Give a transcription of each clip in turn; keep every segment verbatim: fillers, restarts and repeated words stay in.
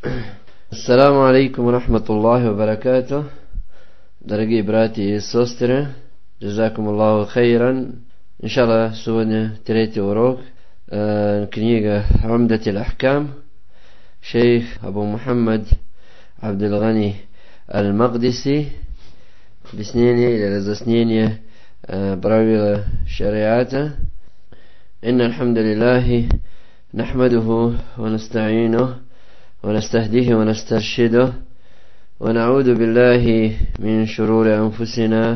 Ассаламу алейкум рахматуллахи ва баракату. Дорогие братья и сестры, джазакум Аллаху хайран. Иншаллах, сегодня третий урок. Э, книга Умдатиль Ахкам. Шейх Абу Мухаммад Абдул Гани Аль-Магдиси. Объяснение или разъяснение э, правила шариата. Инна алхамдулиллахи нахмадуху ва наста'инуху ونستهديه ونسترشده ونعوذ بالله من شرور أنفسنا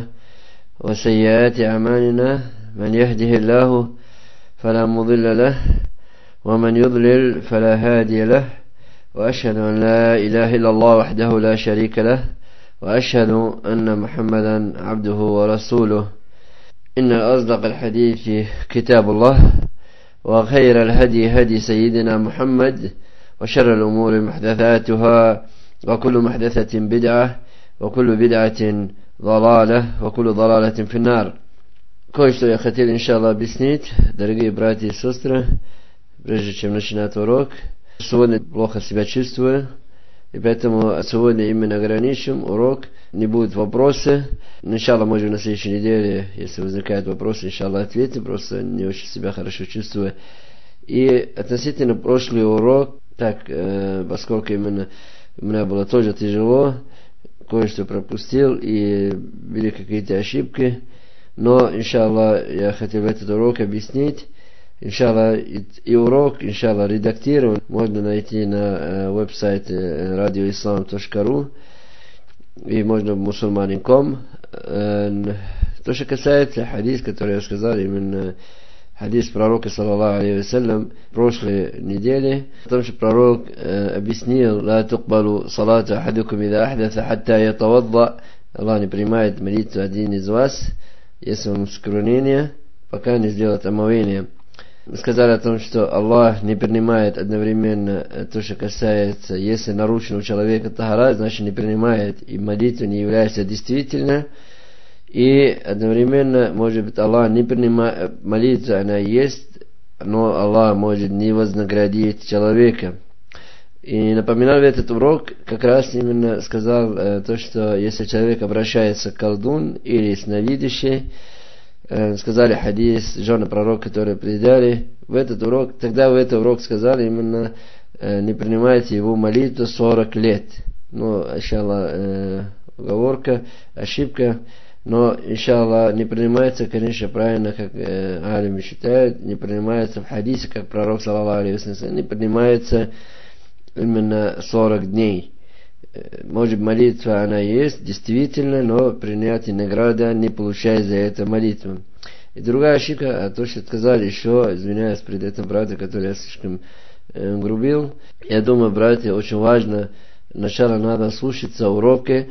وسيئات أعمالنا من يهده الله فلا مضل له ومن يضلل فلا هادي له وأشهد أن لا إله إلا الله وحده لا شريك له وأشهد أن محمدا عبده ورسوله. إن أصدق الحديث كتاب الله وخير الهدي هدي سيدنا محمد وشر الأمور محدثاتها وكل محدثة بدعة وكل بدعة ضلالة وكل ضلالة في النار. Кое-что я хотел, иншаллах, объяснить, дорогие братья и сестры, прежде чем начинать урок. Сегодня плохо себя чувствую, и поэтому сегодня именно ограничим урок. Не будут вопросы. Иншаллах, может, на следующей неделе, если возникают вопросы, иншаллах, ответим. Просто не очень себя хорошо чувствую. И относительно прошлый урок, так, э, поскольку именно у меня было тоже тяжело, кое-что пропустил и были какие-то ошибки, но, иншаллах, я хотел этот урок объяснить. Иншаллах, и, и урок, иншаллах, редактирован, можно найти на э, веб-сайте радио ислам точка ру и можно в мусульманин точка ком. Э, то, что касается хадис, который я сказал, именно хадис пророка, саллаллаху алейхи вассалям, прошлой неделе, потому что пророк э, объяснил: «Ла тукбалу салату ахадукум ида ахдаса хатта ятавадда». Аллах не принимает молитву один из вас, если он сквернение, пока не сделает омовение. Мы сказали о том, что Аллах не принимает одновременно то, что касается, если нарушен у человека тахара, значит не принимает, и молитва не является действительной. И одновременно, может быть, Аллах не принимает молитву, она есть, но Аллах может не вознаградить человека. И напоминал в этот урок, как раз именно сказал э, то, что если человек обращается к колдун или сновидящий, э, сказали хадис жены пророка, которые предали в этот урок, тогда в этот урок сказали именно э, не принимайте его молитву сорок лет. Ну, иншаллах, э, уговорка, ошибка. Но, иншаллах, не принимается, конечно, правильно, как э, алимы считают, не принимается в хадисе, как пророк, саллаллаху алейхи вассалям, не принимается именно сорок дней. Может, молитва она есть, действительно, но принятие награды не получает за это молитву. И другая ошибка, а то, что сказали еще, извиняюсь пред этим братья, который я слишком э, грубил. Я думаю, братья, очень важно, сначала надо слушаться уроки,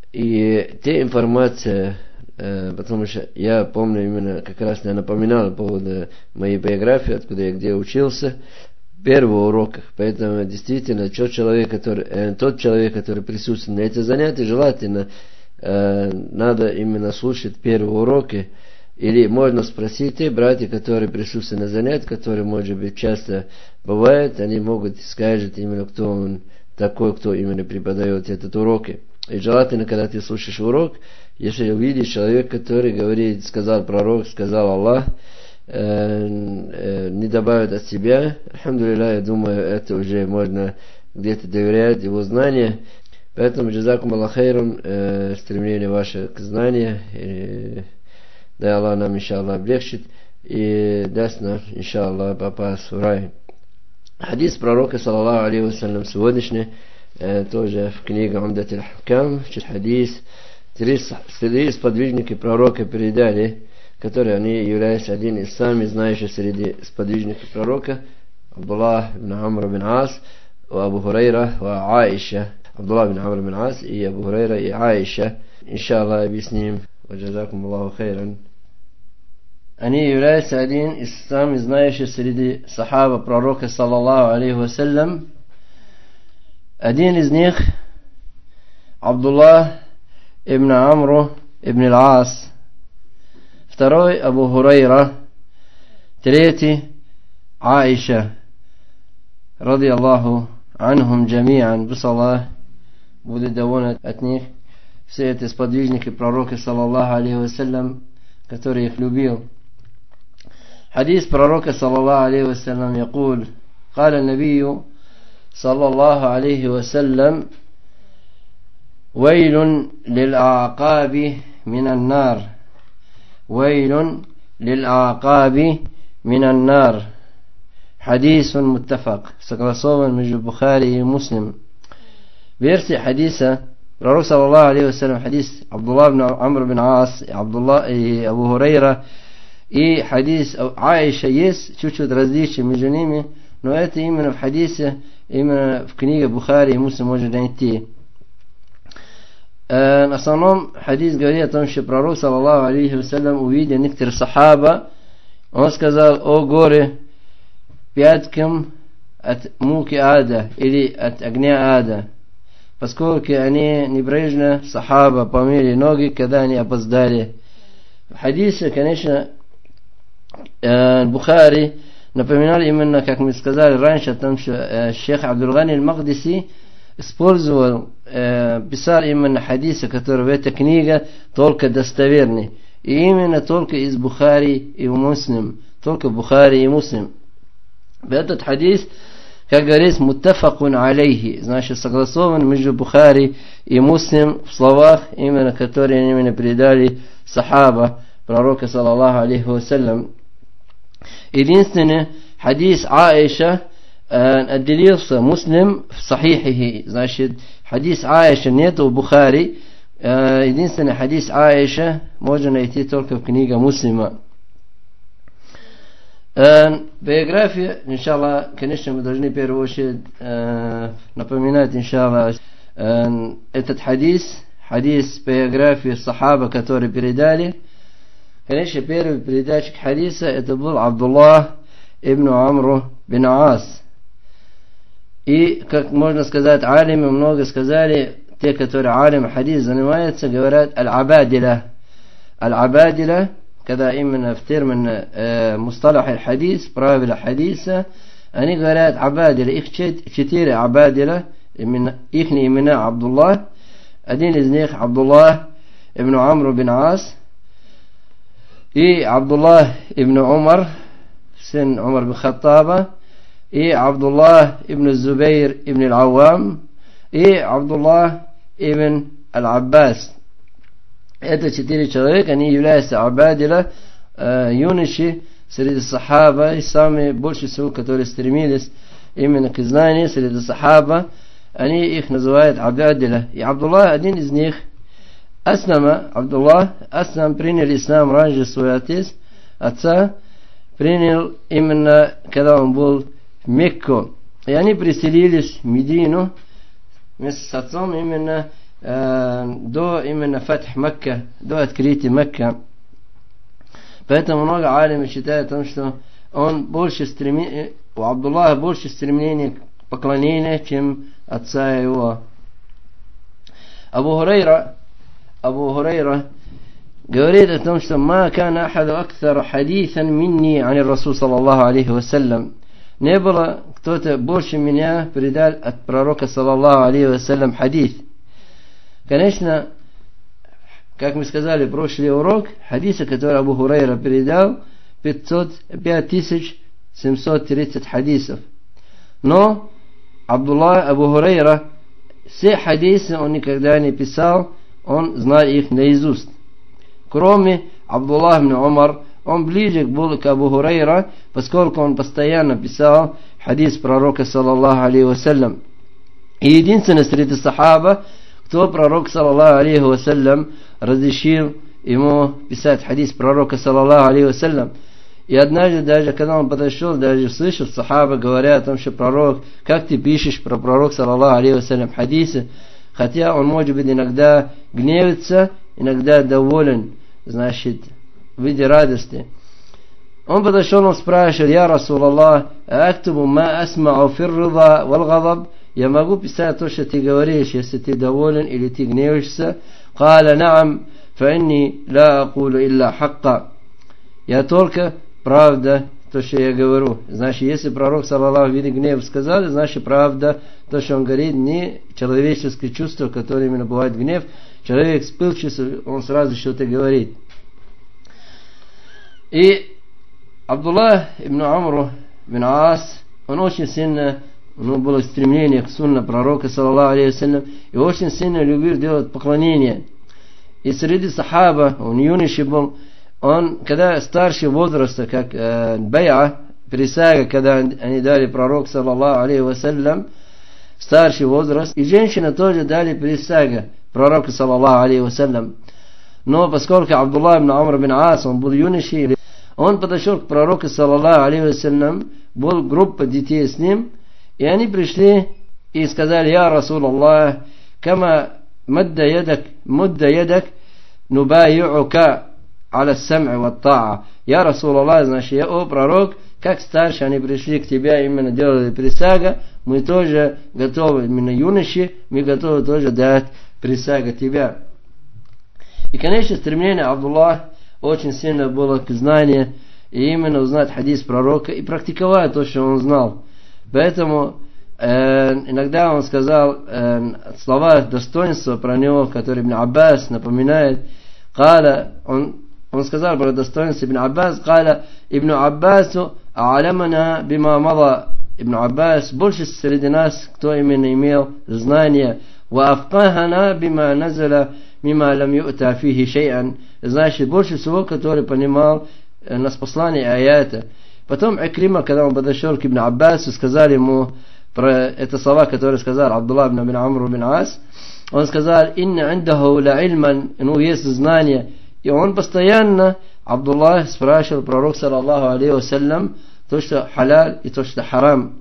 и те информация, э, потому что я помню именно, как раз я напоминал по поводу моей биографии, откуда я где учился, в первых уроках. Поэтому действительно тот человек, который, э, тот человек, который присутствует на этих занятиях, желательно э, надо именно слушать первые уроки. Или можно спросить те братья, которые присутствуют на занятиях, которые, может быть, часто бывают, они могут сказать именно, кто он такой, кто именно преподает этот урок. И желательно, когда ты слушаешь урок, если увидишь человека, который говорит, сказал пророк, сказал Аллах, э, э, не добавит от себя, алхамдулилля, я думаю, это уже можно где-то доверять его знания. Поэтому, джазакум Аллах хайрун, э, стремление ваше к знанию, и, дай Аллах нам, иншаллах, облегчит, и даст нам, иншаллах, попасть в рай. Хадис пророка, саллаллаху алейхи вассалям, сегодняшний, тоже в книге Умдатиль Ахкам, хадис, три сподвижники пророка передали, которые они являются один из самых знающих среди сподвижников пророка, Абдуллах ибн Амр бин Ас, Абу Хурайра и Аиша. Абдуллах ибн Амр бин Ас и Абу Хурайра и Аиша. Иншаллах, объясним. Ваджазакум Аллаху хайран. Они являются один из самых знающих среди сахаба пророка, саллаллаху алейхи вассалям. Один из них Абдуллах ибн Амру ибн Ас, второй Абу Хурайра, третий Аиша, ради Аллаху анхум джами'ан, пусть Аллах будет доволен от них, все эти сподвижники пророка, саллаллаху алейхи вассалям, который их любил. حديث пророка صلى الله عليه وسلم يقول قال النبي صلى الله عليه وسلم ويل للأعقاب من النار ويل للأعقاب من النار حديث متفق согласован между Бухари и Муслим. Версия хадиса пророк саллаллаху алейхи вассалям, хадис Абдуллах ибн Амр бин Ас, Абдуллах и Абу Хурайра, и хадис Аиша есть чуть-чуть различия между ними, но это именно в хадисе, именно в книге Бухари и Муслим можно найти. В основном хадис говорит о том, что пророк саллаллаху алейхи вассалям увидел некоторых сахаба, он сказал: о горе пяткам от муки ада или от огня ада, поскольку они небрежно сахаба помыли ноги, когда они опоздали. В хадисе, конечно, Бухари напоминал именно, как мы сказали раньше, о том, что шейх Абдул-Гани аль-Мақдиси использовал, писал именно хадисы, которые в этой книге только достоверны. И именно только из Бухари и Муслим. Только Бухари и Муслим. Этот хадис, как говорится, муттафакун алейхи, значит согласован между Бухари и Муслим в словах, именно которые именно передали сахаба пророка саллаллаху алейхи вассалям. Единственный хадис Аиша отделился Муслим в сахихихи, значит хадис Аиша нет у Бухари. Единственный хадис Аиша можно найти только в книге Муслима. Биография, иншаллах, конечно, мы должны в первую очередь напоминать, иншаллах, этот хадис, хадис биографии сахаба, которые передали. Конечно, первый передатчик хадиса это был Абдуллах ибн Амру бин Ас. И, как можно сказать, алимы много сказали, те, которые алим хадис занимаются, говорят аль-абадиля. Аль-абадиля, когда именно в термин э, мусталах аль-хадис, правила хадиса, они говорят абадиля. Их четыре абадиля, имена, их имена Абдуллах. Один из них Абдуллах ибн Амру бин Ас. И Абдуллах ибн Умар, сын Умар бин Хаттаба. И Абдуллах ибн Зубейр ибн аль-Аввам. И Абдуллах ибн аль-Аббас. Это четыре человека, они являются абадиля, э, юноши среди сахаба, и самые больше всего, которые стремились именно к знанию среди сахаба, они их называют абадиля. И Абдуллах один из них, Аслама, Абдуллах, Аслам принял ислам раньше свой отец, отца, принял именно, когда он был в Мекку. И они преселились в Медину вместе с отцом именно э, до именно Фатх Мекка, до открытия Мекка. Поэтому много алимов считают о том, что он больше стремится, у Абдуллаха больше стремления к поклонению, чем отца его. Абу Хурайра, Абу Хурайра говорит о том, что «Ма кана ахаду акthar хадитhan минни ани Расул саллаллаху алейхи вассалям». Не было кто-то больше меня передал от пророка саллаллаху алейхи вассалям хадис. Конечно, как мы сказали в прошлый урок, хадисы, которые Абу Хурайра передал, пять тысяч семьсот тридцать хадисов. Но Абдуллах Абу Хурайра все хадисы он никогда не писал, он знал их наизусть. Кроме Абдуллах ибн Умар, он ближе был к Абу Хурайра, поскольку он постоянно писал хадис пророка саллаллаху алейхи вассалям. И единственный среди сахаба, кто пророк саллаллаху алейхи вассалям разрешил ему писать хадис пророка саллаллаху алейхи вассалям. И однажды, даже когда он подошел, даже слышал сахаба говоря о том, что пророк, как ты пишешь про пророка саллаллаху алейхи вассалям хадисы, хотя он может быть иногда гневится, иногда доволен, значит, в виде радости. Он подошел, он спрашивал: «Я Расулаллах, актубу ма асмау фирруда вал гадаб?» Я могу писать то, что ты говоришь, если ты доволен или ты гневаешься. «Каля наам, фа инни ла акулу илля хакка». Я только правда то, что я говорю. Значит, если пророк саллаллаху в виде гнева сказал, значит правда то, что он говорит, не человеческие чувства, которые именно бывает гнев. Человек вспыльчивый, он сразу что-то говорит. И Абдуллах ибн Амру бин Аас, он очень сильно, у него было стремление к сунне пророка, саллаллаху алейхи вассалям, и очень сильно любил делать поклонение. И среди сахаба, он юношей был, он, когда старше возраста, как э, бай'a, присяга, когда они дали пророку, саллаллаху алейхи вассалям, старший возраст, и женщины тоже дали присягу пророку, саллаллаху алейхи вассалям. Но поскольку Абдуллах ибн Амр бин Аас, он был юношей, он подошел к пророку, саллаллаху алейхи вассалям, был группа детей с ним, и они пришли и сказали: «Я Расул Аллах, кама мадда ядак, мудда ядак, нубайюка аля сам'и ва та'a». Я Расул Аллах, значит, я, о пророк, как старше они пришли к тебе, именно делали присягу, мы тоже готовы, именно юноши, мы готовы тоже дать присягу тебя. И, конечно, стремление Абдуллах очень сильно было к знанию, и именно узнать хадис пророка, и практиковать то, что он знал. Поэтому э, иногда он сказал э, слова достоинства про него, которые Ибн Аббас напоминает. Каля, он, он сказал про достоинство Ибн Аббас, Каля, Ибн Аббасу а'ламана бима мада. Ибн Аббас больше среди нас, кто именно имел знания, ва афкахана бима назаля мима лам ю'та фихи шей'ан, значит, больше всего, который понимал э, нас послание аята. Потом Икрима, когда он подошел к Ибн Аббасу, сказал ему про это слова, которые сказал Абдуллах ибн Амр бин Аас, он сказал: «Инна индаху ла ильман», ну, есть знание. И он постоянно, Абдуллах, спрашивал пророк, саллаллаху алейхи вассалям, то, что халяль и то, что харам.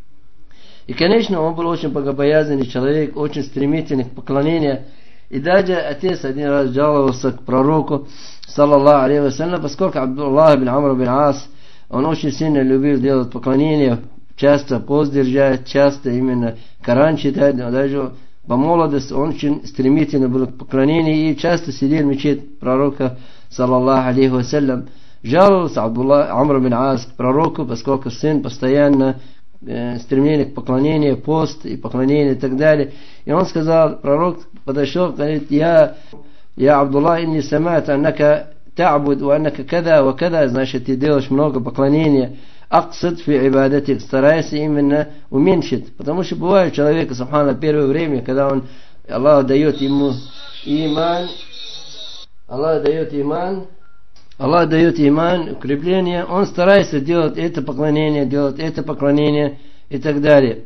И, конечно, он был очень богобоязненный человек, очень стремительный к поклонению. И даже отец один раз жаловался к пророку, саллаллаху алейхи вассалям, поскольку Абдуллах ибн Амр бин Аас, он очень сильно любил делать поклонение, часто пост держать, часто именно Коран читать, даже по молодости он очень стремительно был к поклонению и часто сидел в мечети пророка, саллаллаху алейхи вассалям. Жаловался Абдуллах Амр бин Аас к пророку, поскольку сын постоянно э, стремление к поклонению, пост и поклонение и так далее. И он сказал, пророк подошел, говорит: «Я, я Абдуллах, инни самат аннака та'буд ва аннака када ва када», значит, ты делаешь много поклонения. Аксад фи ибадатик, старайся именно уменьшить. Потому что бывает у человека, субхана, первое время, когда он, Аллах дает ему иман, Аллах дает иман, Аллах дает иман, укрепление, он старается делать это поклонение, делать это поклонение и так далее.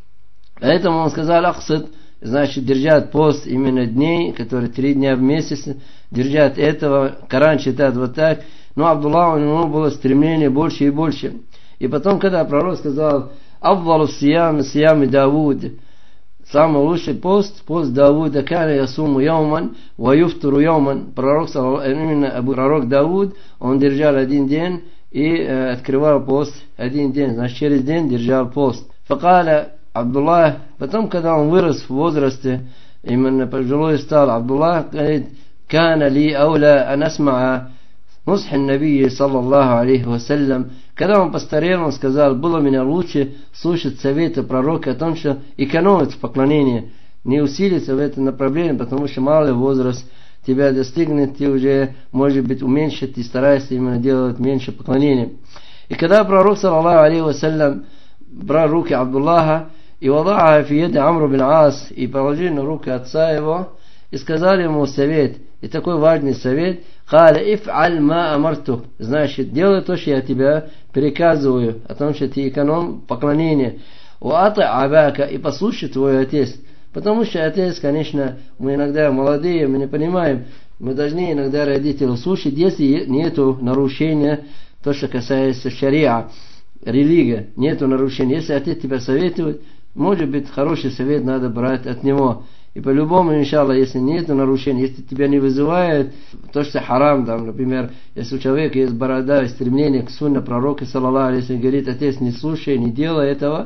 Поэтому он сказал аксад, значит, держать пост именно дней, которые три дня в месяц, держать этого, Коран читать вот так. Но Абдуллах, у него было стремление больше и больше. И потом, когда пророк сказал: «Аввалу сиям, сиям Давуд», самый лучший пост, пост Давуда, «Кана ясуму яуман, ва юфтуру яуман». Пророк, именно пророк Давуд, он держал один день и э, открывал пост один день, значит, через день держал пост. Факаля Абдуллах, потом, когда он вырос в возрасте, именно пожилой стал, Абдуллах говорит: «Кана ли ауля анасмаа нусх ан-наби саллаллаху алейхи вассалям». Когда он постарел, он сказал: было мне лучше слушать советы пророка о том, что экономить в поклонении, не усилиться в этом направлении, потому что малый возраст тебя достигнет, ты уже, может быть, уменьшить, и стараешься именно делать меньше поклонения. И когда пророк, саллаллаху алейхи вассалям, брал руки Абдуллаха и вадаха фи яди Амру бин Аас, и положил на руки отца его, и сказали ему совет, и такой важный совет: «Каля иф'аль ма амарту», значит, делай то, что я тебя приказываю, о том, что ты эконом поклонения. «Ва ати абака», и послушай твой отец. Потому что отец, конечно, мы иногда молодые, мы не понимаем, мы должны иногда родителей слушать, если нету нарушения, то, что касается шариа, религия, нету нарушения. Если отец тебя советует, может быть, хороший совет надо брать от него. И по-любому, иншаллах, если нет нарушений, если тебя не вызывает то, что харам, там, например, если у человека есть борода и стремление к сунне пророка, саллаллаху алейхи вассалям, говорит: отец, не слушай, не делай этого.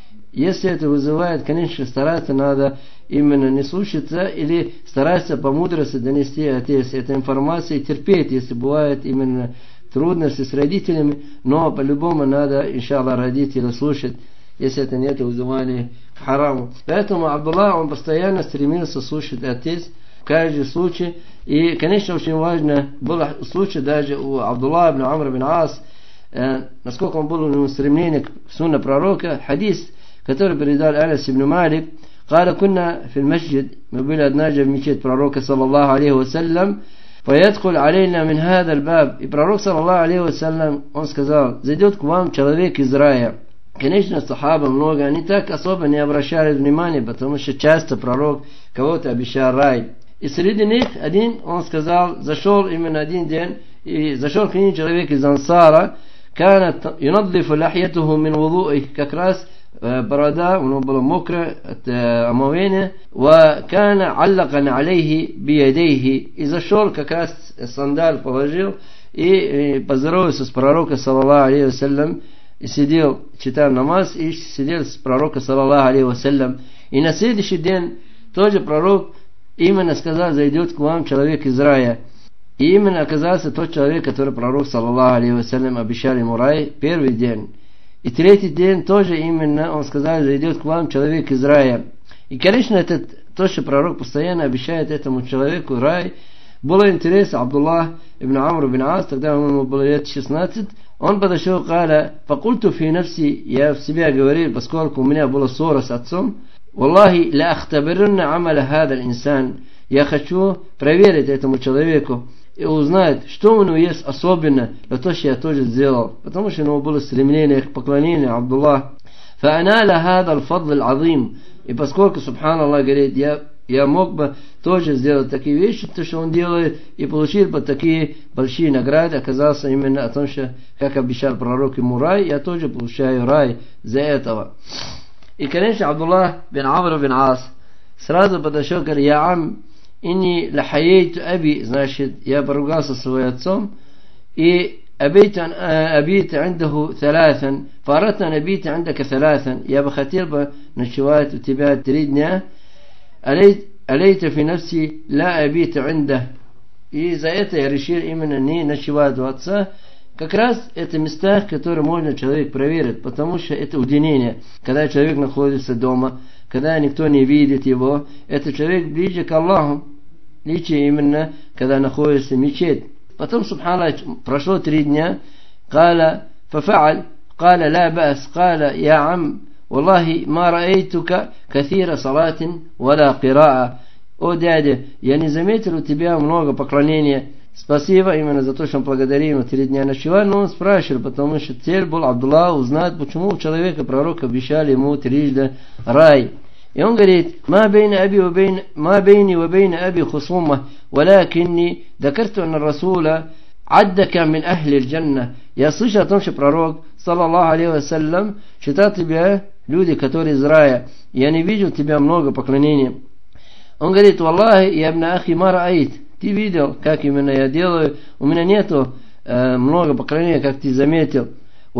Если это вызывает, конечно, стараться надо именно не слушаться или стараться по мудрости донести отец эту информацию и терпеть, если бывает именно трудности с родителями, но по-любому надо, иншаллах, родителей слушать, если это нет вызывания в хараму. Поэтому Абдуллах, он постоянно стремился слушать отец в каждый случай. И, конечно, очень важно было случай даже у Абдуллаха ибн Амр ибн Ас, э, насколько он был у него стремление к сунне пророка. Хадис, который передал Анас ибн Малик, قال كنا في المسجد, мы были однажды в мечеть пророка саллаллаху алейхи вассалям, فيدخل علينا من هذا الباب, и пророк саллаллаху алейхи вассалям, он сказал: зайдет к вам человек из рая. Конечно, сахаба много, они так особо не обращали внимания, потому что часто пророк кого-то обещал рай. И среди них один, он сказал, зашел именно один день, и зашел к ним человек из Ансара, كانت ينظف لحيته من وضوءه, как раз борода у него была мокрая от омовения, وكان علقا عليه بيديه, и зашел, как раз сандаль положил и поздоровался с пророком саллаллаху алейхи вассалям, и сидел, читал намаз, и сидел с пророком саллаллаху алейхи вассалям. И на следующий день тоже пророк именно сказал: зайдет к вам человек из рая. И именно оказался тот человек, который пророк саллаллаху алейхи вассалям обещал ему рай первый день. И третий день тоже именно он сказал: зайдет к вам человек из рая. И, конечно, это то, что пророк постоянно обещает этому человеку рай. Было интересно, Абдуллах ибн Амр ибн Ас, тогда ему было лет шестнадцать, он подошел, قال فقلت في نفسي, я в себя говорил, поскольку у меня была ссора с отцом, والله لا أختبرن عمل هذا الإنسان, я хочу проверить этому человеку и узнать, что у него есть особенно на то, что я тоже сделал, потому что у него было стремление к поклонению Абдуллах. فأنال هذا الفضل العظيم, и поскольку, субханаллах, говорит, я Я мог бы тоже сделать такие вещи, то, что он делает, и получил бы такие большие награды. Оказался именно о том, что, как обещал пророк ему рай, я тоже получаю рай за этого. И, конечно, Абдуллах бин Амр бин Ас сразу подошел и говорит: я ам, inni лахаейту аби, значит, я поругался с своим отцом, и أبيت أبيت عنده ثلاثا فأردت أن أبيت عندك ثلاثا, я бы хотел бы ночевать у тебя три дня. أليت في نفسي لا أبيت عنده, и за это я решил именно не ночевать у отца. Как раз это места, которые можно человек проверить, потому что это уединение. Когда человек находится дома, когда никто не видит его, это человек ближе к Аллаху, лучше именно когда находится в мечеть. Потом, субханаллах, прошло три дня, قال ففعل قال لا بأس قال يا عم والله ما رأيتك كثير صلاة ولا قراءة. О, дядя, я не заметил у тебя много поклонения. Спасибо именно за то, что он благодарил ему три дня ночевал, но он спрашивал, потому что цель был Абдуллах узнать, почему у человека пророк обещал ему трижды рай. И он говорит: ما بين أبي وبين ما بيني وبين أبي خصومة ولكني ذكرت أن الرسول عدك من أهل الجنة. Я слышал о том, что пророк саллаллаху алейхи вассалям считал тебя люди, которые из рая. Я не видел тебя много поклонения. Он говорит: валлахи, я ибн ахи ма раайт, ты видел, как именно я делаю, у меня нету э, много поклонения, как ты заметил.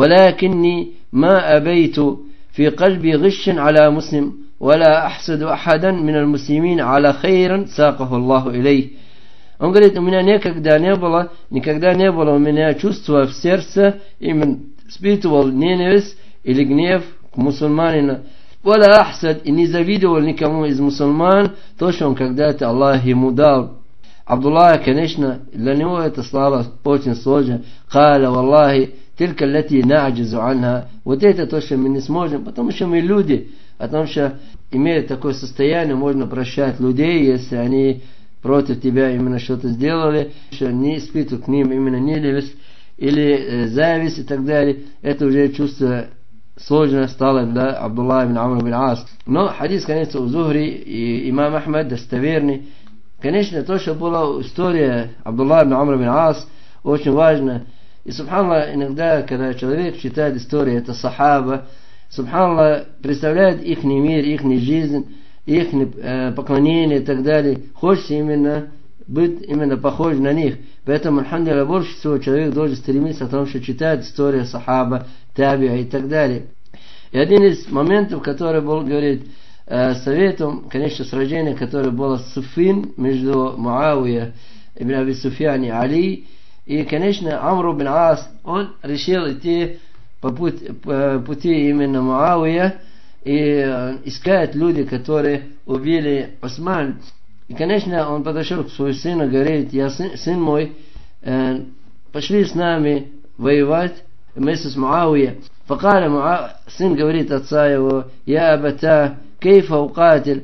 ولكني ما أبيت في قلبي غش على مسلم ولا أحسد أحدا من المسلمين على خير ساقه الله إليه. Он говорит: у меня никогда не было, никогда не было у меня чувства в сердце, именно испытывал ненависть или гнев к мусульманину. ولا أحسد, и не завидовал никому из мусульман то, что он когда-то Аллах ему дал. Абдуллах, конечно, для него это слава очень сложно. قال والله تلك التي نعجز عنها, вот это то, что мы не сможем, потому что мы люди, потому что имея такое состояние, можно прощать людей, если они против тебя именно что-то сделали, что не испытывают к ним именно ненависть или э, зависть и так далее. Это уже чувство сложно стало для Абдуллаха ибн Амр ибн Ас. Но хадис, конечно, у Зухри и имам Ахмад достоверный. Конечно, то, что была история Абдуллаха ибн Амр ибн Ас, очень важно. И, субханаллах, иногда, когда человек читает историю, это сахаба, субханаллах, представляет их мир, их жизнь, их э, поклонение и так далее. Хочется именно быть именно похож на них. Поэтому, альхамдулилля, больше всего человек должен стремиться к тому, что читает историю сахаба, табиа и так далее. И один из моментов, который был, говорит, э, советом, конечно, сражение, которое было Суфин между Муавия ибн Аби Суфьян и Али. И, конечно, Амр ибн Ас, он решил идти по пути, по пути именно Муавия. и искают люди, которые убили Усман. И, конечно, он подошел к своему сыну, говорит: я сын, сын мой, э, пошли с нами воевать вместе с Муавия. فقال معا... сын говорит отца его: я абата, كيف أقاتل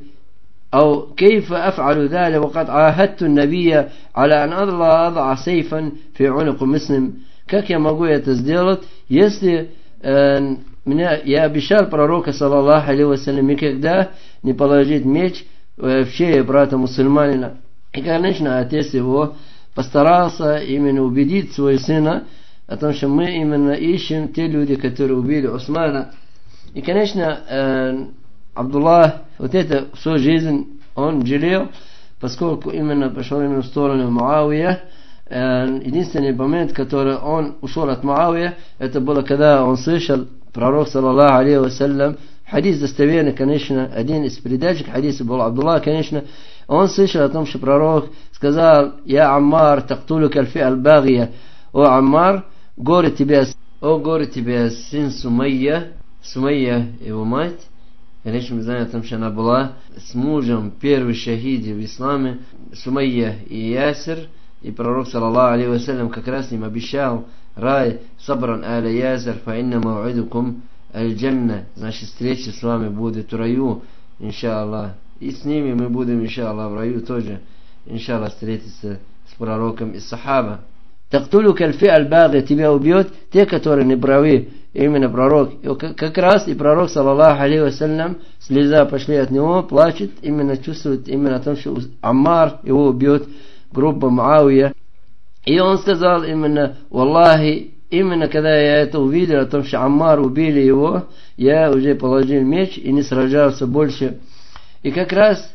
أو كيف أفعل ذلك وقد عاهدت النبي على أن أضع سيفا في عنق مسلم. Как я могу это сделать, если э, меня, я обещал пророка, саллаллаху алейхи вассалям, никогда не положить меч в шею брата мусульманина. И, конечно, отец его постарался именно убедить своего сына о том, что мы именно ищем те люди, которые убили Усмана. И, конечно, э, Абдуллах вот это всю жизнь он жалел, поскольку именно пошел именно в сторону Муавия. Э, единственный момент, который он ушел от Муавия, это было, когда он слышал пророк, саллаллаху алейхи вассалям, хадис достоверный, конечно, один из передатчик хадиса был Абдуллах, конечно, он слышал о том, что пророк сказал: я Аммар, тактулука аль-фи аль-багия, о Аммар, горе тебе, о горе тебе, сын Сумайя, Сумайя его мать. Конечно, мы знаем о том, что она была с мужем первой шахиди в исламе, Сумайя и Ясир, и пророк, саллаллаху алейхи вассалям, как раз им обещал рай: сабран аля Ясир, фа инна мау'идукум аль-джанна, значит, встреча с вами будет в раю, иншаллах. И с ними мы будем, иншаллах, в раю тоже, иншаллах, встретиться с пророком и сахаба. Тактулю кальфи аль-баги, тебя убьет те, которые не правы, именно пророк. И как раз и пророк, саллаллаху алейхи вассалям, слеза пошли от него, плачет, именно чувствует именно о том, что Аммар его убьет группа Муавия. И он сказал именно: валлахи, именно когда я это увидел, о том, что Аммар убили его, я уже положил меч и не сражался больше. И как раз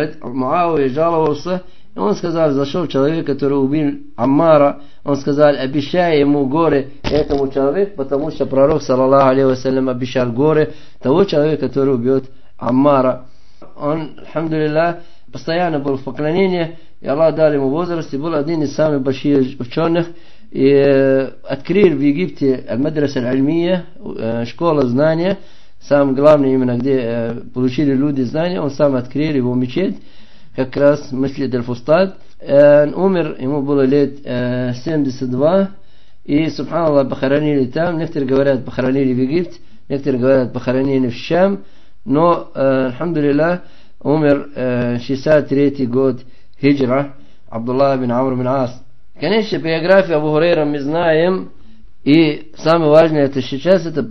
Муавия жаловался, и он сказал: зашел человек, который убил Аммара, он сказал: обещай ему горе этому человеку, потому что пророк, саллаллаху алейхи вассалям, обещал горе того человека, который убьет Аммара. Он, алхамдулиллах, постоянно был в поклонении, и Аллах дал ему возраст, и был один из самых больших ученых, и э, открыл в Египте аль-мадраса аль-альмия, э, школа знания, самое главное именно, где э, получили люди знания, он сам открыл его мечеть, как раз Масджид аль-Фустат. э, Он умер, ему было лет э, семьдесят два, и, субханаллах, похоронили там, некоторые говорят, похоронили в Египте, некоторые говорят, похоронили в Шам, но, э, алхамдулиллах, умер э, шестьдесят третий год хиджра, Абдуллах бин Амр бин Ас. Конечно, биографию Абу Хурейра мы знаем, и самое важное это сейчас, это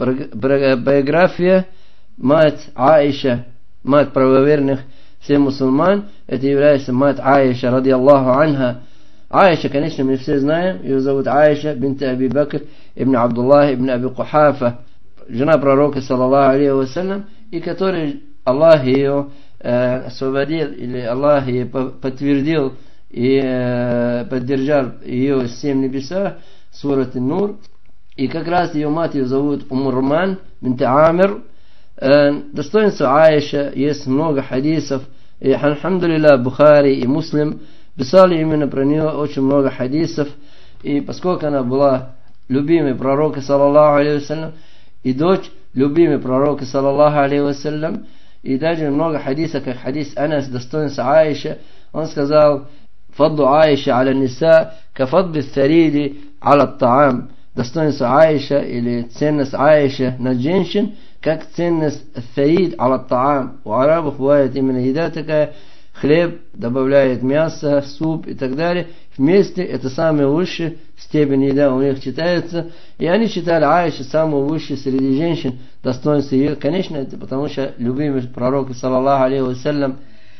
биография мать Аиша, мать правоверных всех мусульман, это является мать Аиша, ради Аллаху анха. Аиша, конечно, мы все знаем, ее зовут Аиша бинт Аби Бакр ибн Абдуллах ибн Аби Кухафа, жена пророка, саллаллаху алейхи вассалям, и который Аллах ее э, освободил, или Аллах ее подтвердил и э, поддержал ее семь небеса, сурат Ан-Нур. И как раз ее мать ее зовут Умурман бинт Амир. Э, достоинство Аиша, есть много хадисов, и алхамдулиллах, Бухари и Муслим писали именно про нее очень много хадисов. И поскольку она была любимой пророка, саллаллаху алейхи вассалям, и дочь любимой пророка, саллаллаху алейхи вассалям, и даже много хадисов, как хадис Анас, достоинство Аиша, он сказал: фадду Аиша аля ниса кафадби цариди аля таам. Достоинство Аиша или ценность Аиша над женщин, как ценность царид аля таам. У арабов бывает именно еда такая, хлеб, добавляет мясо, суп и так далее. Вместе это самая высшая степень еда у них считается. И они считали Аишу самую высшую среди женщин, достоинство ее. Конечно, это потому что любимый пророк, саллаллаху алейхи вассалям.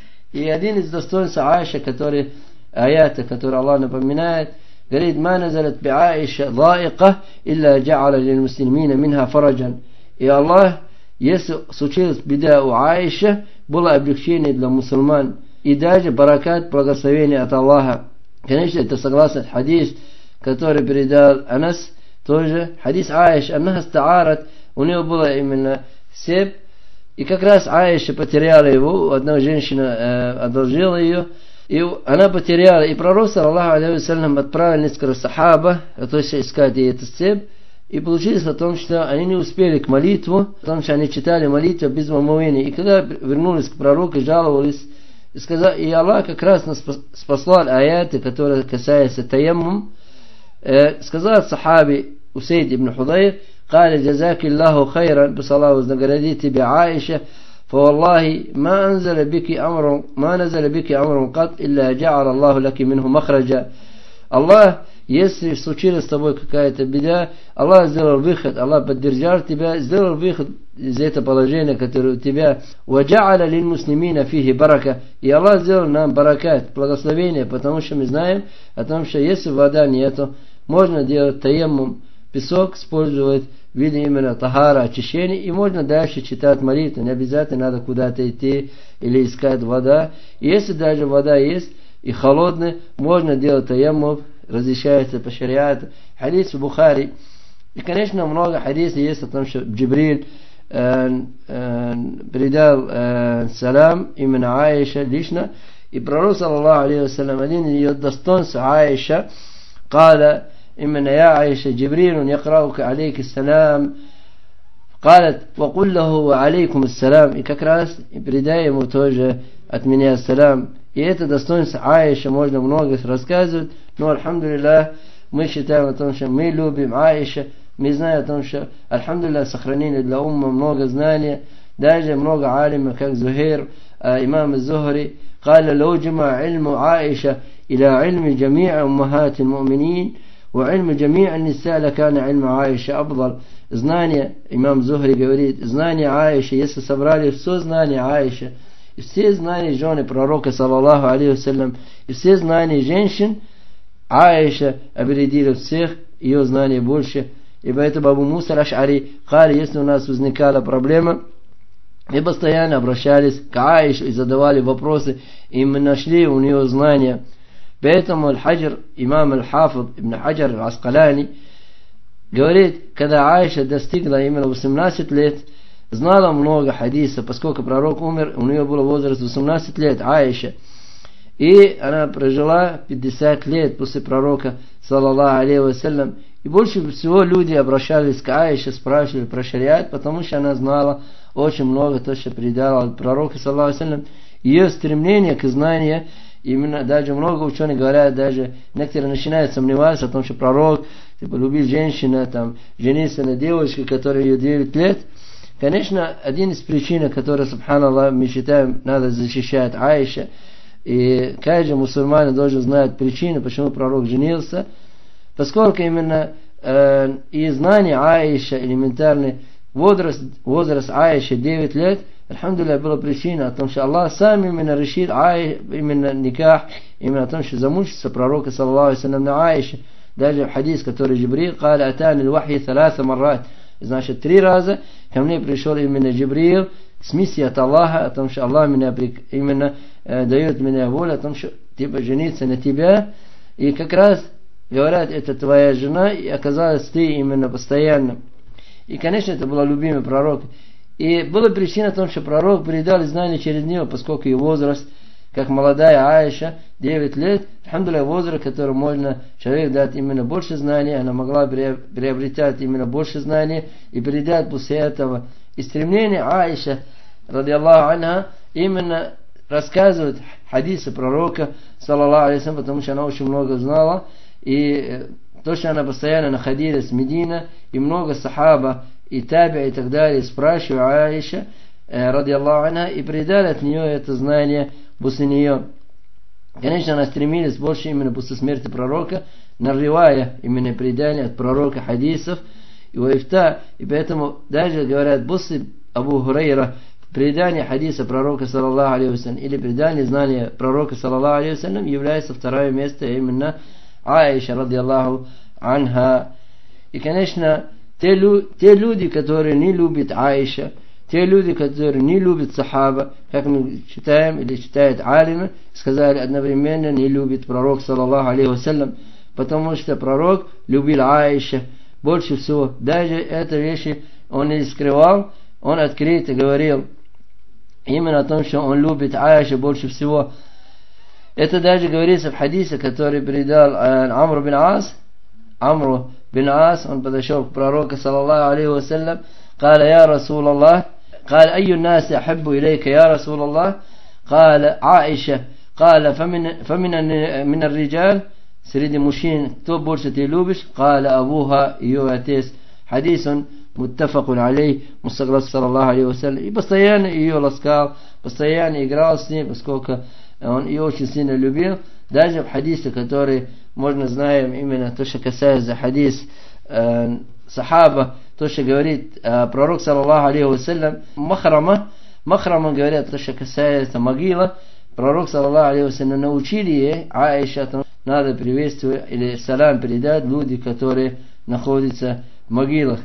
И один из достоинств Аиша, который, аята, который Аллах напоминает, говорит: «Ма назалат би Аиша лаиqa, илля джа'аля лил муслимина минха фараджан». И Аллах, если случилась беда у Аиша, было облегчение для мусульман. И даже баракат, благословение от Аллаха. Конечно, это согласно хадис, который передал Анас, тоже хадис Аиш, она стаарат, у него было именно себ, и как раз Аиша потеряла его, одна женщина э, одолжила ее, и она потеряла, и пророк, саллаллаху алейхи вассалям, отправил несколько сахаба, то есть искать ей этот себ, И получилось о том, что они не успели к молитву, потому что они читали молитву без омовения. И когда вернулись к пророку, жаловались, и, сказали, и Аллах как раз нас послал аяты, которые касаются таяммум. Э, сказал сахаби Усейд ибн Худайр: «Кали джазаки Аллаху хайран, пусть Аллах вознаградит тебя, Аиша, فوالله ما أنزل بك أمر ما نزل بك أمر قط إلا جعل الله لك منه مخرجا». Аллах, если случилась с тобой какая-то беда, Аллах сделал выход, Аллах поддержал тебя, сделал выход из этого положения, которое у тебя. وَجَعَلَ لِلْمُسْلِمِينَ فِيهِ барака. И Аллах сделал нам баракат, благословение, потому что мы знаем о том, что если вода нету, можно делать таяммум, песок использовать в виде именно тахара, очищения, и можно дальше читать молитву. Не обязательно надо куда-то идти или искать вода. И если даже вода есть и холодная, можно делать таяммум, разрешается по шариату. Хадис в Бухари. И, конечно, много хадисов есть о том, что Джибриль э, э, передал э, салам именно Аиша лично. И пророк, саллаллаху алейхи вассалям, один из ее достоинств Аиша, قال именно я Аиша Джибриль якраука алейки салам. قالت وقل له عليكم السلام. И как раз и передай ему тоже от меня салам. И это достоинство Аиша можно много рассказывать, но, альхамдулиллах, мы считаем о том, что мы любим Аиша, мы знаем о том, что, альхамдулиллах, сохранили для умма много знаний, даже много алимов, как Зухейр, имам Зухри, قال لو جمع علم عائشة إلى علم جميع أمهات المؤمنين وعلم جميع النساء لكان علم عائشة أفضل. Знание, имам Зухри говорит, знание Аиши, если собрали все знание Аиши, и все знания жены пророка, саллаллаху алейхи вассалям, и все знания женщин, Аиша опередила всех, ее знания больше. И поэтому Абу Муса аль-Аш'ари сказал, если у нас возникала проблема, мы постоянно обращались к Аише и задавали вопросы, и мы нашли у нее знания. Поэтому Аль-Хаджр, имам Аль-Хафид ибн Хаджр Аль-Аскаляни, говорит, когда Аиша достигла именно восемнадцати лет, знала много хадисов, поскольку пророк умер, у нее был возраст восемнадцать лет, Аиша. И она прожила пятьдесят лет после пророка, саллаллаху алейхи вассалям. И больше всего люди обращались к Аише, спрашивали про шариат, потому что она знала очень много то, что передала пророк, саллаллаху алейхи вассалям. Ее стремление к знанию, именно даже много ученых говорят, даже некоторые начинают сомневаться о том, что пророк типа, любил женщину, там, женился на девочке, которой ей девять лет. Конечно, один из причин, который, субханаллах, мы считаем, надо защищать Аиша, и каждый мусульманин должен знать причину, почему пророк женился, поскольку именно э, и знание Аиша, элементарный возраст, возраст Аиши девять лет, альхамдулилля, была причина о том, что Аллах сам именно решил Аиш, именно никах, именно о том, что замучится пророка, саллаллаху алейхи вассалям, на Аише. Даже в хадис, который Джибриль, قال أتاني الوحي ثلاث مرات, значит, три раза ко мне пришел именно Джибрил с миссией от Аллаха, о том, что Аллах меня именно э, дает мне волю, о том, что типа жениться на тебя. И как раз говорят, это твоя жена, и оказалось ты именно постоянно. И, конечно, это был любимый пророк. И была причина в том, что пророк передал знания через него, поскольку его возраст, как молодая Аиша, девять лет, альхамдулилля, возраст, который можно человек дать именно больше знаний, она могла приобретать именно больше знаний и передать после этого. И стремление Аиша, ради Аллаху анха, именно рассказывать хадисы пророка, саллаллаху алейхи вассалям, потому что она очень много знала. И то, что она постоянно находилась в Медине, и много сахаба, и таби, и так далее, спрашивали Аиша, ради Аллаху анха, и передали от нее это знание после нее. Конечно, она стремилась больше именно после смерти пророка, нарывая именно предания от пророка хадисов и уифта, и поэтому даже говорят, после Абу Хурайра предание хадиса пророка, саллаллаху алейхи вассалям, или предание знания пророка, саллаллаху алейхи вассалям, является второе место именно Аиша, ради Аллаху анха. И, конечно, те, лю- те люди, которые не любят Аиша, те люди, которые не любят сахаба, как мы читаем или читают алимы, сказали одновременно не любят пророк, саллаллаху алейхи вассалям, потому что пророк любил Аиша больше всего. Даже эти вещи он не скрывал, он открыто говорил именно о том, что он любит Аиша больше всего. Это даже говорится в хадисе, который передал Амр бин Ас, Амру бин Ас, он подошел к пророку, саллаллаху алейхи вассалям, قال يا رسول الله قال أي الناس أحب إليك يا رسول الله قال عائشة قال فمن فمن من الرجال среди мужчин кто больше ты любишь قال أبوها ее отец حديث متفق عليه مستغرق саллаллаху алейхи вассалям и постоянно ее ласкал, постоянно играл с ней, поскольку он ее очень сильно любил. Даже в хадисе, который можно знаем именно то, что касается хадис э, сахаба, то, что говорит э, пророк, саллаллаху алейхи вассалям, махрама, махрама говорят, то, что касается могила, пророк, саллаллаху алейхи вассалям, научили ей, Аиша, там, надо приветствовать или салам передать люди, которые находятся в могилах.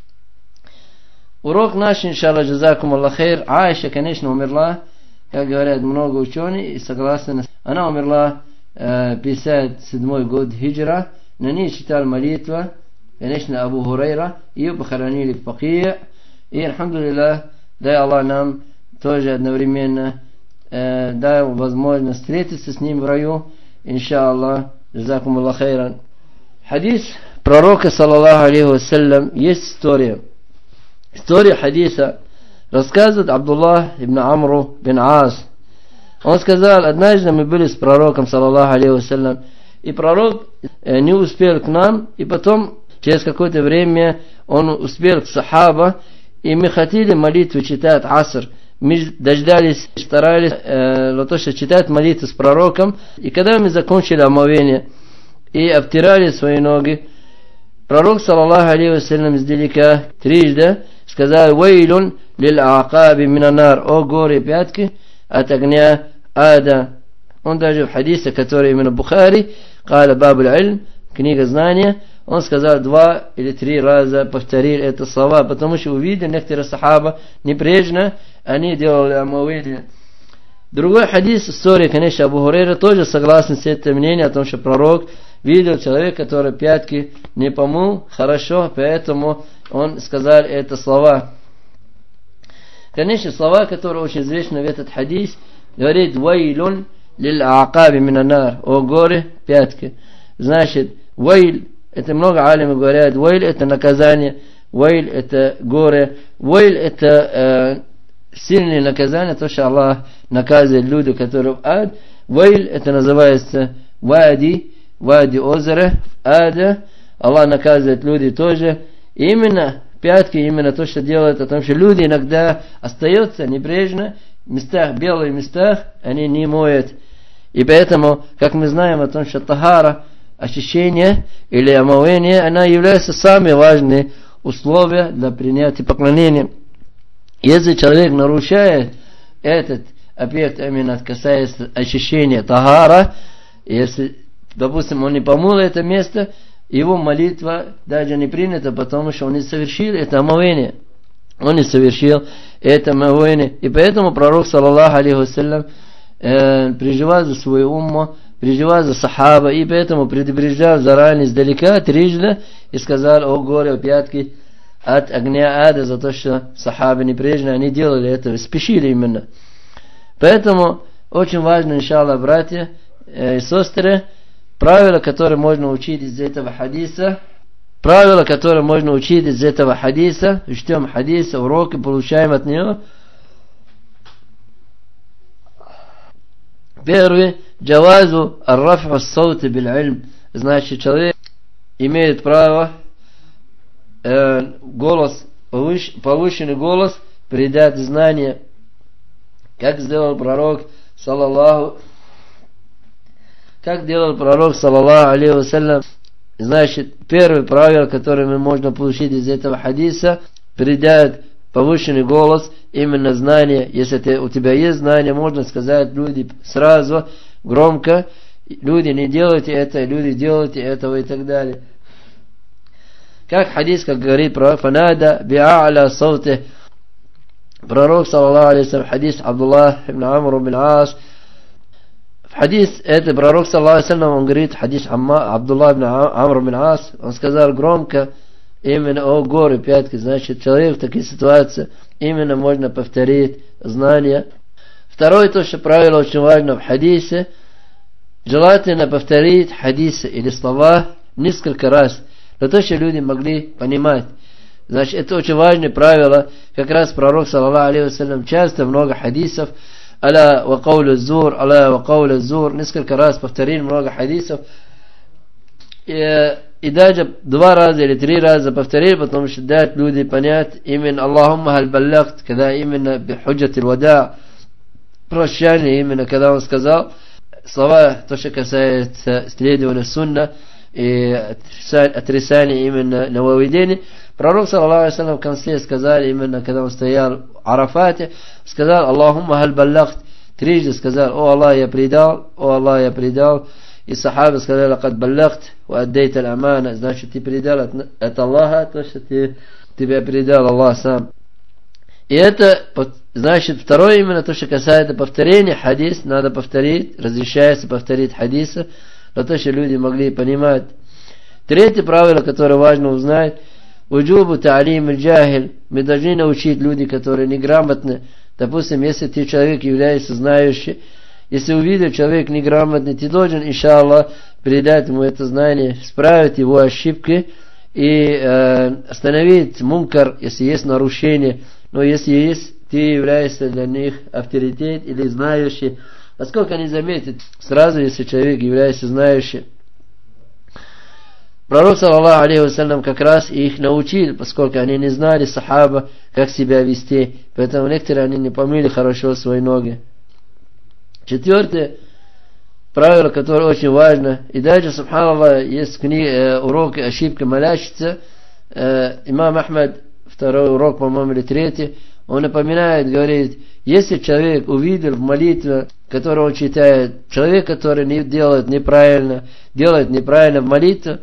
Урок наш, иншаллах, джазакум Аллах хайр. Аиша, конечно, умерла, как говорят много ученых, и согласны. Она умерла э, пятьдесят седьмой год хиджра. На ней читал молитва, конечно, Абу Хурайра. Ее похоронили в Бакия. И, альхамдулиллах, дай Аллах нам тоже одновременно э, дай возможность встретиться с ним в раю. Иншаллах, джазакум Аллах хайран. Хадис пророка, саллаллаху алейхи вассалям, есть история. История хадиса рассказывает Абдуллах ибн Амру бин Ас. Он сказал, однажды мы были с пророком, саллаллаху алейхи вассалям, и пророк не успел к нам, и потом, через какое-то время, он успел к сахаба, и мы хотели молитву читать аср. Мы дождались, старались э, на то, что читать молитву с пророком, и когда мы закончили омовение и обтирали свои ноги, пророк, саллаллаху алейхи вассалям, издалека трижды сказал: «Вейлун лил акаби минанар», о горе пятки от огня ада. Он даже в хадисе, который именно Бухари, каля бабуль ильм, книга знания, он сказал два или три раза, повторил это слова, потому что увидел некоторые сахаба, непрежно они делали омовение. Другой хадис, история, конечно, Абу Хурайра тоже согласен с этим мнением о том, что пророк видел человека, который пятки не помыл хорошо, поэтому он сказал это слова. Конечно, слова, которые очень известны в этот хадис, говорит: «Вейлун лил акаби минанар», о горе пятки. Значит, вейль, это много алимов говорят, вейль это наказание, вейль это горе, вейль это э, сильное наказание, то, что Аллах наказывает людей, которые в ад. Вейль это называется вади, вади озеро, ада. Аллах наказывает людей тоже. И именно пятки, именно то, что делают, о том, что люди иногда остаются небрежно в местах, белых местах, они не моют. И поэтому, как мы знаем о том, что тахара, очищение или омовение, она является самыми важными условия для принятия поклонения. Если человек нарушает этот объект, именно касается очищения тахара, если, допустим, он не помыл это место, его молитва даже не принята, потому что он не совершил это омовение. Он не совершил это омовение. И поэтому пророк, саллаллаху алейхи вассалям, э, переживал за свою умму, переживал за сахаба, и поэтому предупреждал заранее издалека трижды и сказал: «О горе, о пятки от огня ада», за то, что сахабы непрежно они делали это, спешили именно. Поэтому очень важно, иншаллах, братья и сестры, правила, которые можно учить из этого хадиса, правила, которые можно учить из этого хадиса, чтем хадиса, уроки получаем от него. Первый, джавазу ар-раф'у ас-саути биль-ильм, значит, человек имеет право э, голос, повыш, повышенный голос передать знания, как сделал пророк, саллаллаху Как делал пророк, саллаллаху алейхи вассалям. Значит, первое правило, которое мы можем получить из этого хадиса, передать повышенный голос, именно знание. Если ты, у тебя есть знание, можно сказать люди сразу, громко: люди, не делайте это, люди, делайте этого, и так далее. Как хадис, как говорит пророк: «Фанада би'а'ля сауте». Пророк, саллаллаху алейхи вассалям, хадис Абдуллах ибн Амр бин Ас. Хадис, это пророк, саллаллаху алейхи вассалям, он говорит, хадис Амма, Абдуллах ибн Амр бин Ас, он сказал громко, именно о горе пятки. Значит, человек в таких ситуациях именно можно повторить знания. Второе, то, что правило очень важно в хадисе, желательно повторить хадисы или слова несколько раз. для того, чтобы люди могли понимать. Значит, это очень важное правило. Как раз пророк, саллаллаху алейхи вассалям, часто много хадисов, аля ва кауля зур, аля ва кауля зур, несколько раз повторил много хадисов. И, и даже два раза или три раза повторил, потому что дать люди понять, именно Аллахумма халь баллахт, когда именно бихуджат аль-вада, прощание, именно когда он сказал слова, то, что касается следования сунна и отрицания именно нововведений. Пророк, саллаллаху алейхи вассалям, в конце сказал, именно когда он стоял в Арафате, сказал Аллахумма халь баллахт, трижды сказал: о Аллах, я предал, о Аллах, я предал. И сахабы сказали: лакад баллахт ва аддайта аль-амана, значит, ты предал от, от Аллаха то, что ты, тебя предал Аллах сам. И это, значит, второе именно то, что касается повторения хадис, надо повторить, разрешается повторить хадисы, для того, чтобы люди могли понимать. Третье правило, которое важно узнать: уджубу та'алим аль-джахиль, мы должны научить людей, которые неграмотны. Допустим, если ты человек являешься знающим, если увидел человек неграмотный, ты должен, иншаллах, передать ему это знание, исправить его ошибки и э, остановить мункар, если есть нарушение. Но если есть, ты являешься для них авторитет или знающий, поскольку они заметят сразу, если человек является знающим. Пророк, саллаллаху алейхи вассалям, как раз их научил, поскольку они не знали, сахаба, как себя вести. Поэтому некоторые они не помыли хорошо свои ноги. Четвертое правило, которое очень важно, и даже, субханаллах, есть книга, э, урок ошибка молящица, э, имам Ахмад, второй урок, по-моему, или третий, он напоминает, говорит, если человек увидел в молитве, которую он читает, человек, который не делает неправильно, делает неправильно в молитве,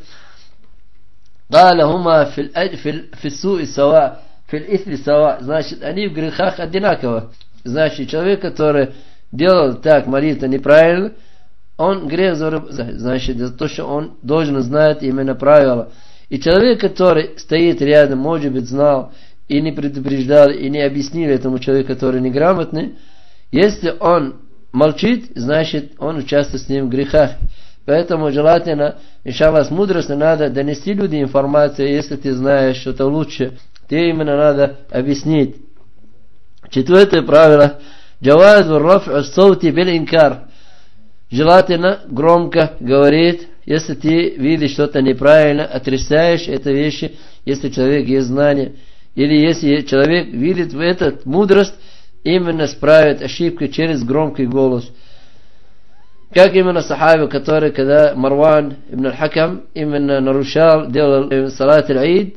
значит, они в грехах одинаково. Значит, человек, который делал так молитву неправильно, он грех, значит, за то, что он должен знать именно правила. И человек, который стоит рядом, может быть, знал и не предупреждал, и не объяснил этому человеку, который неграмотный, если он молчит, значит, он участвует с ним в грехах. Поэтому желательно, иншаллах, с мудростью надо донести людям информацию, если ты знаешь что-то лучше, тебе именно надо объяснить. Четвертое правило: джавазу раф'у саути бил инкар. Желательно громко говорить, если ты видишь что-то неправильно, отрицаешь это вещи, если человек есть знание, или если человек видит в этот мудрость, именно справит ошибки через громкий голос. Как именно сахаби, который, когда Марван ибн аль-Хакам именно нарушал, делал салат аль-Аид,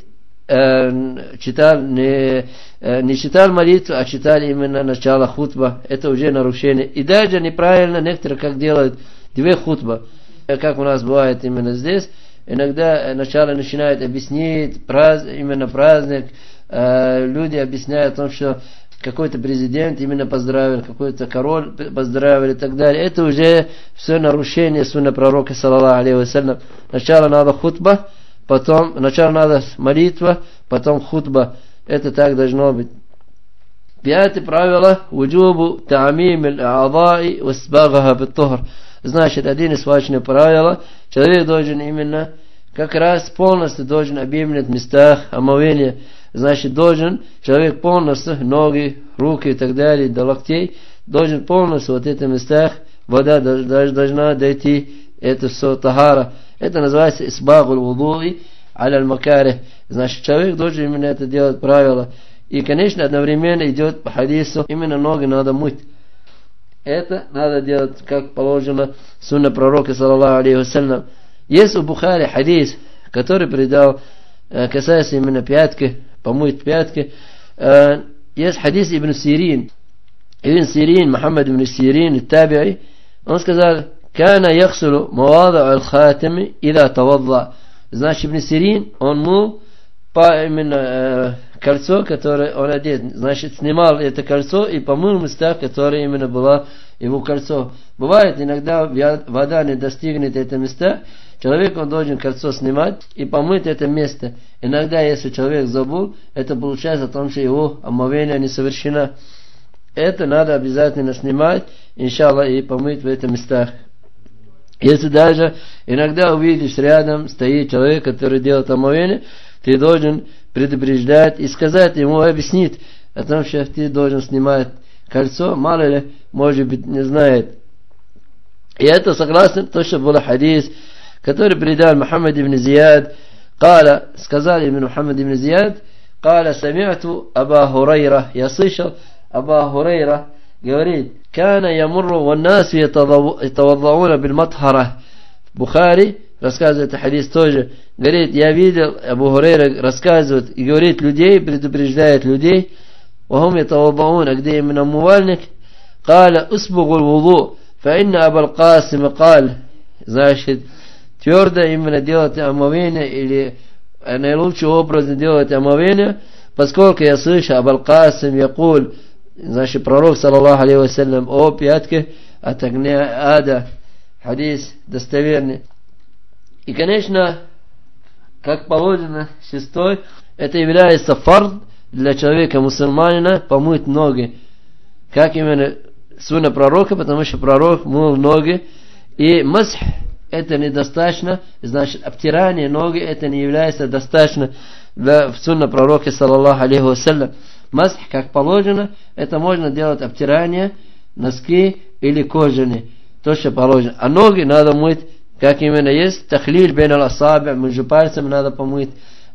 читал, не, не читал молитву, а читал именно начало хутба. Это уже нарушение. И даже неправильно некоторые как делают две хутбы. Как у нас бывает именно здесь. Иногда начало начинает объяснить празд, именно праздник. Люди объясняют о том, что какой-то президент именно поздравил, какой-то король поздравил и так далее. Это уже все нарушение сунны пророка, саллаллаху алейхи вассалям. Сначала надо хутба, потом, сначала надо молитва, потом хутба. Это так должно быть. Пятое правило: вуджубу та'мим аль-а'да'i васбагха бит-тухр. Значит, один из важных правил: человек должен именно как раз полностью должен объемлять в местах омовения. Значит, должен человек полностью, ноги, руки и так далее, до локтей, должен полностью вот в этих местах, вода должна дойти, это все тахара. Это называется исбагуль вудуи аля аль-макарих. Значит, человек должен именно это делать правило. И, конечно, одновременно идет по хадису, именно ноги надо мыть. Это надо делать, как положено сунна пророка, саллаллаху алейхи вассалям. Есть у Бухари хадис, который передал, касается именно пятки, помыть пятки. Есть хадис Ибн Сирин. Ибн Сирин, Мухаммад ибн Сирин, таби'и, он сказал: «Кана яхсулу мавада аль-хатами ида тавадда». Значит, Ибн Сирин, он мыл по именно кольцо, которое он одет. Значит, снимал это кольцо и помыл места, которые именно было его кольцо. Бывает, иногда вода не достигнет это места, человек он должен кольцо снимать и помыть это место. Иногда, если человек забыл, это получается о том, что его омовение не совершено. Это надо обязательно снимать, иншаллах, и помыть в этих местах. Если даже иногда увидишь рядом стоит человек, который делает омовение, ты должен предупреждать и сказать ему, объяснить о том, что ты должен снимать кольцо, мало ли, может быть, не знает. И это согласно то, что был хадис, который передал Мухаммад ибн Зияд, قال, сказал именно Мухаммад ибн Зияд, قال, سمعت أبا هريرة, я слышал, Аба Хурейра говорит, كان يمر والناس يتوضعون بالمطهرة. Бухари рассказывает хадис тоже, говорит, я видел, Абу Хурейра рассказывает и говорит людей, предупреждает людей, وهم يتوضعون, где именно умывальник, قال أسبغ الوضوء فإن أبا القاسم قال, значит, твердо именно делать омовение или наилучший образ делать омовение, поскольку я слышу Абу Касим якуль, значит, пророк, саллаллаху алейхи вассалям, о пятке от огня ада, хадис достоверный. И, конечно, как положено, шестой, это является фард для человека мусульманина помыть ноги. Как именно сунна пророка, потому что пророк мыл ноги, и масх это недостаточно, значит, обтирание ноги это не является достаточно в сунна пророка, саллаллаху алейхи вассалям. Масх, как положено, это можно делать обтирание, носки или кожаные, то, что положено. А ноги надо мыть, как именно есть, тахлиль бен аль-асаби, между пальцами надо помыть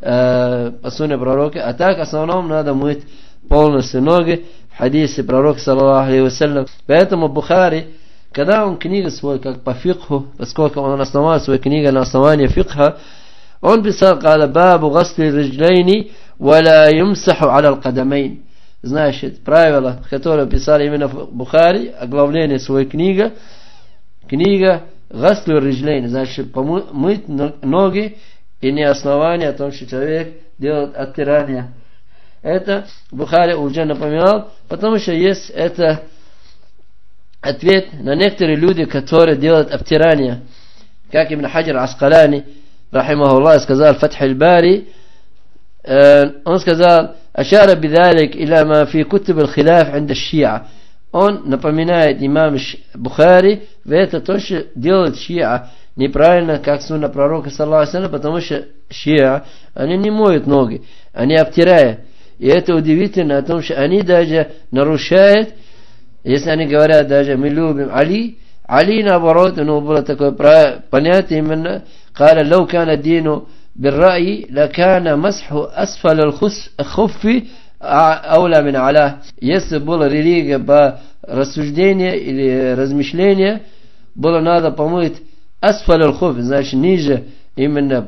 э, по сунне пророка, а так в основном надо мыть полностью ноги, в хадисе пророка, саллаллаху алейхи вассалям. Поэтому Бухари, когда он книгу свой, как по фикху, поскольку он основал свою книгу на основании фикха, он писал, قال باب غسل الرجلين ولا يمسح على القدمين. Значит, правило, которое писал именно Бухари, оглавление своей книги, книга غسل الرجلين, значит, помыть ноги и не основание о том, что человек делает оттирание. Это Бухари уже напоминал, потому что есть это ответ на некоторые люди, которые делают обтирание. Как Ибн Хаджар Аскалани, рахимахуллах, сказал Фатх аль-Бари, он сказал, أشار بذلك إلى ما في كتب الخلاف عند الشيعة. Он напоминает имам Бухари, в это то, что делает шиа неправильно, как сунна пророка, саллаллаху алейхи вассалям, потому что шиа, они не моют ноги, они обтирают. И это удивительно, о том, что они даже нарушают, если они говорят даже мы любим Али, Али наоборот, у него было такое понятие именно, قال لو كان الدين بالرأي لكان مسح أسفل الخف أولى من علاه. Если была религия по рассуждению или размышлению, было надо помыть асфаль аль-хуф, значит ниже именно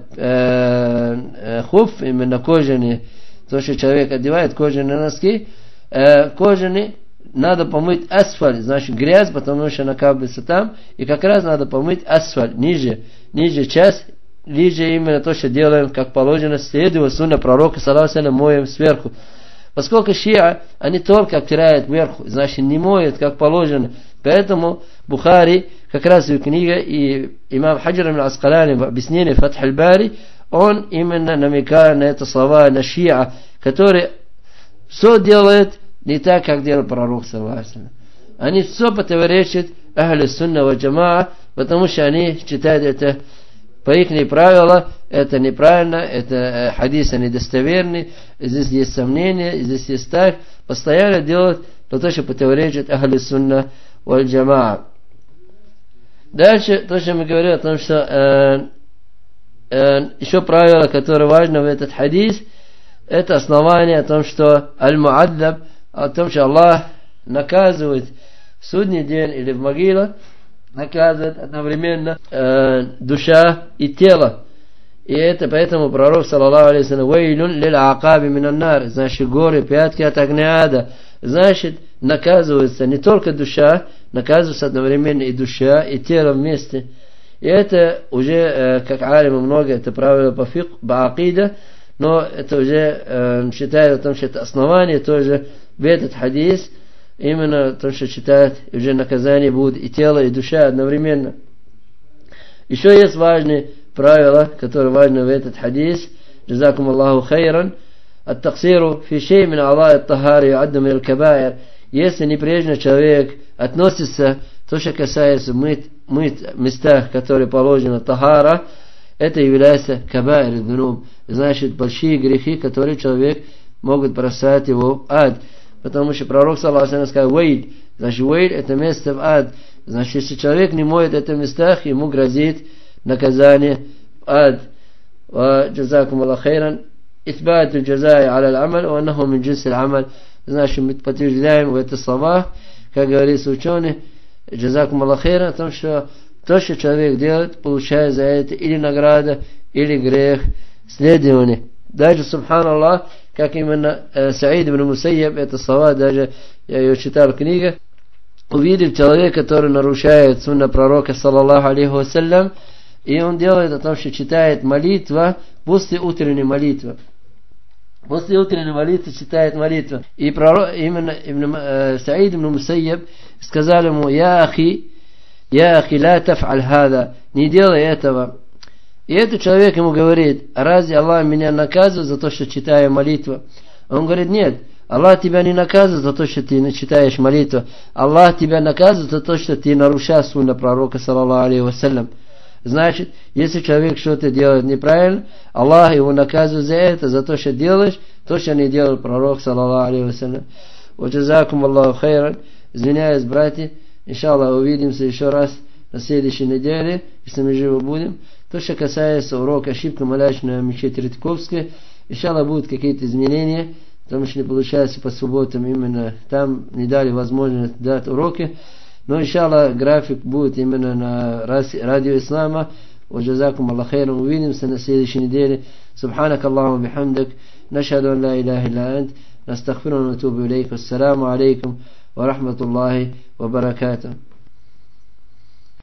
э, хуф, именно кожаные, то, что человек одевает, кожаные носки, э, кожаные, надо помыть асфаль, значит грязь, потому что накапливается там, и как раз надо помыть асфаль, ниже, ниже часть, ниже именно то, что делаем, как положено, следуя сунна пророка, саллаллаху алейхи вассалям, моем сверху. Поскольку шиа, они только обтирают вверху, значит не моют, как положено. Поэтому Бухари, как раз в книге, и имам Хаджар аль-Аскалани в объяснении Фатх аль-Бари, он именно намекает на это слова, на шиа, которые все делают не так, как делал пророк, саллаллаху алейхи вассалям. Они все противоречат ахли сунна ва джамаа, потому что они считают это по их правилам, это неправильно, это хадисы недостоверны, здесь есть сомнения, здесь есть так, постоянно делают то, что противоречит ахли сунна ва джамаа. Дальше, то, что мы говорим о том, что э, э, еще правило, которое важно в этот хадис, это основание о том, что аль-муаддаб, о том, что Аллах наказывает в судный день или в могиле, наказывает одновременно э, душа и тело. И это поэтому пророк, саллаллаху алейхи вассалям, вейлюн лил акаби минан нар, значит горы, пятки от огня ада, значит наказывается не только душа, наказывается одновременно и душа, и тело вместе. И это уже, э, как алимы много, это правило по фикх, по акида, но это уже э, считают о том, что это основание тоже в этот хадис, именно то, что считают, уже наказание будет и тело, и душа одновременно. Еще есть важные правила, которые важны в этот хадис. Джазакум Аллаху хайран. Ат-таксиру фи шей мин Аллахи ат-тахари юадду мин аль-кабаир. Если непрежно человек относится То, что касается мыть, мыть местах, которые положено тахара, это является кабаир дунуб, значит большие грехи, которые человек могут бросать его в ад. Потому что пророк саллаллаху алейхи ва саллям сказал вейль, значит вейль это место в ад. Значит, если человек не моет в этих местах, ему грозит наказание в ад. وجزاكم الله خيرا إثبات الجزاء على العمل وأنه من جنس العمل. Значит, мы подтверждаем в это слова, как говорится ученые, джазакум Аллах хейран, о том, что то, что человек делает, получает за это или награда, или грех следования. Даже, субханаллах, как именно э, Саид ибн Мусайяб, это слова, даже я ее читал в книге, увидев человека, который нарушает сунна пророка, саллаллаху алейхи вассалям, и он делает о том, что читает молитва после утренней молитвы. После утренней молитвы читает молитву. И пророк, именно ибн, э, Саид ибн Мусайяб сказал ему: «Я ахи, я ахи, ла таф'аль хада», не делай этого. И этот человек ему говорит: «А разве Аллах меня наказывает за то, что читаю молитву?» Он говорит: «Нет, Аллах тебя не наказывает за то, что ты читаешь молитву. Аллах тебя наказывает за то, что ты нарушаешь сунна пророка, саллаллаху алейхи вассалям». Значит, если человек что-то делает неправильно, Аллах его наказывает за это, за то, что делаешь, то, что не делал пророк, саллаллаху алейхи вассалям. Ваджазакум Аллаху хайран. Извиняюсь, братья. Иншаллах, увидимся еще раз на следующей неделе, если мы живы будем. То, что касается урока ошибка молячной мечети Редковской, иншаллах, будут какие-то изменения, потому что не получается по субботам именно там не дали возможность дать уроки. Но, иншаллах, график будет именно на радио Ислама. Ваджазакум Аллах хайран. Увидимся на следующей неделе. Субханак Аллаху бихамдак. Нашхаду ан ла илляха илля ант. Настагфирука ва натубу илейк. Ассаламу алейкум ва рахматуллахи ва баракатух.